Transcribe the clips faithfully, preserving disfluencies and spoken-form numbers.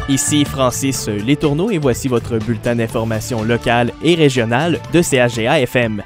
Ici Francis Letourneau et voici votre bulletin d'information locale et régionale de C H G A F M.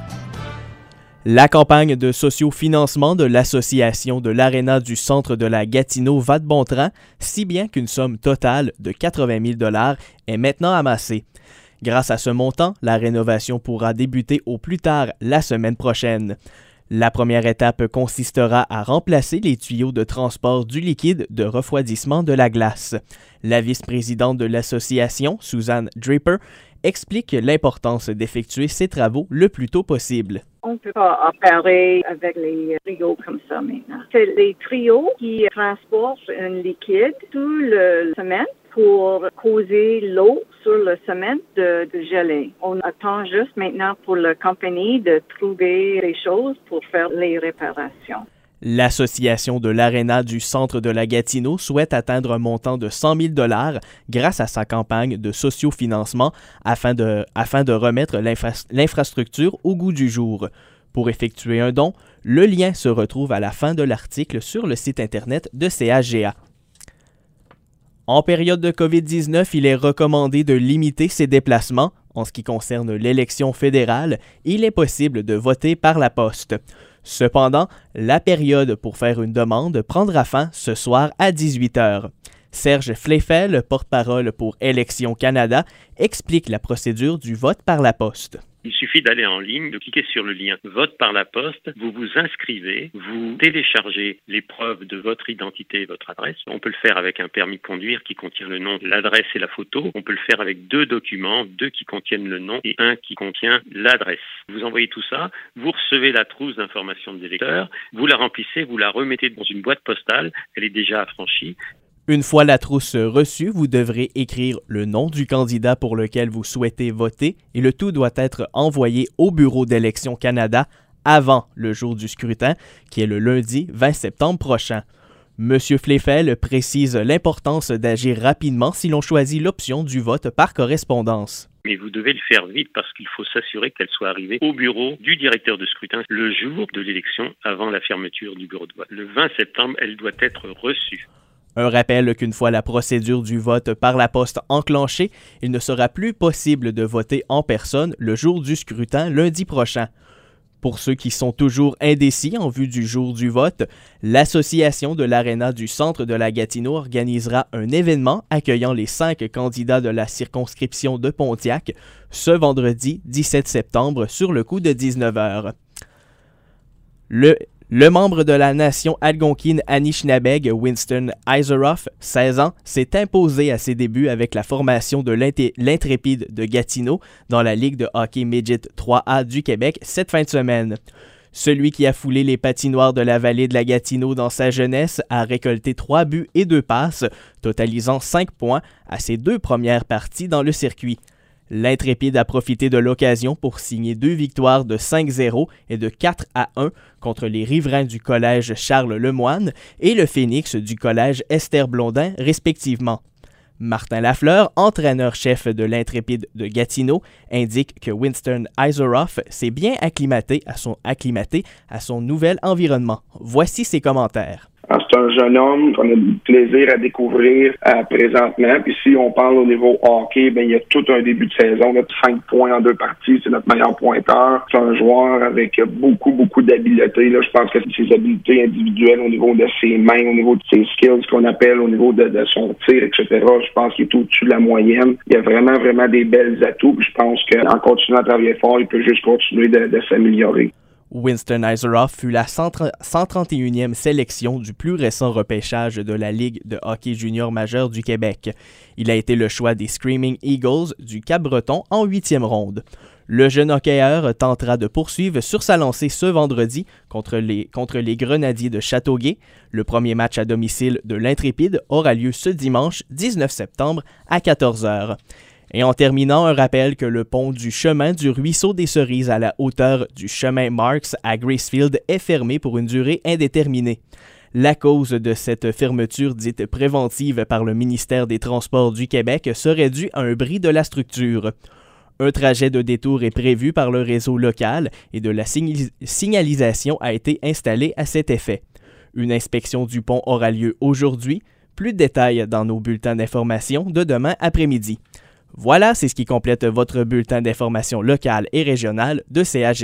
La campagne de sociofinancement de l'Association de l'Aréna du Centre de la Gatineau va de bon train, si bien qu'une somme totale de quatre-vingt mille dollars est maintenant amassée. Grâce à ce montant, la rénovation pourra débuter au plus tard la semaine prochaine. La première étape consistera à remplacer les tuyaux de transport du liquide de refroidissement de la glace. La vice-présidente de l'association, Suzanne Draper, explique l'importance d'effectuer ces travaux le plus tôt possible. On ne peut pas opérer avec les trios comme ça maintenant. C'est les trios qui transportent un liquide toute la semaine pour causer l'eau sur le ciment de, de geler. On attend juste maintenant pour la compagnie de trouver des choses pour faire les réparations. L'Association de l'Aréna du Centre de la Gatineau souhaite atteindre un montant de cent mille dollars grâce à sa campagne de sociofinancement afin de, afin de remettre l'infra- l'infrastructure au goût du jour. Pour effectuer un don, le lien se retrouve à la fin de l'article sur le site Internet de C H G A. En période de covid dix-neuf, il est recommandé de limiter ses déplacements. En ce qui concerne l'élection fédérale, il est possible de voter par la poste. Cependant, la période pour faire une demande prendra fin ce soir à dix-huit heures. Serge Fleifel, porte-parole pour Élections Canada, explique la procédure du vote par la poste. Il suffit d'aller en ligne, de cliquer sur le lien « Vote par la poste », vous vous inscrivez, vous téléchargez les preuves de votre identité et votre adresse. On peut le faire avec un permis de conduire qui contient le nom, l'adresse et la photo. On peut le faire avec deux documents, deux qui contiennent le nom et un qui contient l'adresse. Vous envoyez tout ça, vous recevez la trousse d'information des électeurs, vous la remplissez, vous la remettez dans une boîte postale, elle est déjà affranchie. Une fois la trousse reçue, vous devrez écrire le nom du candidat pour lequel vous souhaitez voter et le tout doit être envoyé au Bureau d'Élections Canada avant le jour du scrutin, qui est le lundi vingt septembre prochain. Monsieur Fleifel précise l'importance d'agir rapidement si l'on choisit l'option du vote par correspondance. Mais vous devez le faire vite parce qu'il faut s'assurer qu'elle soit arrivée au bureau du directeur de scrutin le jour de l'élection avant la fermeture du bureau de vote. Le vingt septembre, elle doit être reçue. Un rappel qu'une fois la procédure du vote par la poste enclenchée, il ne sera plus possible de voter en personne le jour du scrutin lundi prochain. Pour ceux qui sont toujours indécis en vue du jour du vote, l'Association de l'Aréna du Centre de la Gatineau organisera un événement accueillant les cinq candidats de la circonscription de Pontiac ce vendredi dix-sept septembre sur le coup de dix-neuf heures. Le Le membre de la nation algonquine Anishinabeg, Winston Iseroff, seize ans, s'est imposé à ses débuts avec la formation de l'Intrépide de Gatineau dans la Ligue de hockey Midget trois A du Québec cette fin de semaine. Celui qui a foulé les patinoires de la vallée de la Gatineau dans sa jeunesse a récolté trois buts et deux passes, totalisant cinq points à ses deux premières parties dans le circuit. L'Intrépide a profité de l'occasion pour signer deux victoires de cinq zéro et de quatre à un contre les riverains du collège Charles Lemoine et le Phénix du collège Esther Blondin, respectivement. Martin Lafleur, entraîneur-chef de l'Intrépide de Gatineau, indique que Winston Iseroff s'est bien acclimaté à son, acclimaté à son nouvel environnement. Voici ses commentaires. Alors, c'est un jeune homme qu'on a du plaisir à découvrir euh, présentement. Puis si on parle au niveau hockey, ben il y a tout un début de saison, là, cinq points en deux parties, c'est notre meilleur pointeur. C'est un joueur avec beaucoup, beaucoup d'habiletés. Là, je pense que ses habiletés individuelles au niveau de ses mains, au niveau de ses skills, ce qu'on appelle au niveau de, de son tir, et cetera. Je pense qu'il est au-dessus de la moyenne. Il y a vraiment, vraiment des belles atouts. Puis je pense qu'en continuant à travailler fort, il peut juste continuer de, de s'améliorer. Winston Iseroff fut la cent trente et unième sélection du plus récent repêchage de la Ligue de hockey junior majeur du Québec. Il a été le choix des Screaming Eagles du Cap-Breton en huitième ronde. Le jeune hockeyeur tentera de poursuivre sur sa lancée ce vendredi contre les, contre les Grenadiers de Châteauguay. Le premier match à domicile de l'Intrépide aura lieu ce dimanche dix-neuf septembre à quatorze heures. Et en terminant, un rappel que le pont du chemin du Ruisseau des Cerises à la hauteur du chemin Marks à Gracefield est fermé pour une durée indéterminée. La cause de cette fermeture dite préventive par le ministère des Transports du Québec serait due à un bris de la structure. Un trajet de détour est prévu par le réseau local et de la signalis- signalisation a été installée à cet effet. Une inspection du pont aura lieu aujourd'hui, Plus de détails dans nos bulletins d'information de demain après-midi. Voilà, c'est ce qui complète votre bulletin d'information locale et régionale de C A G.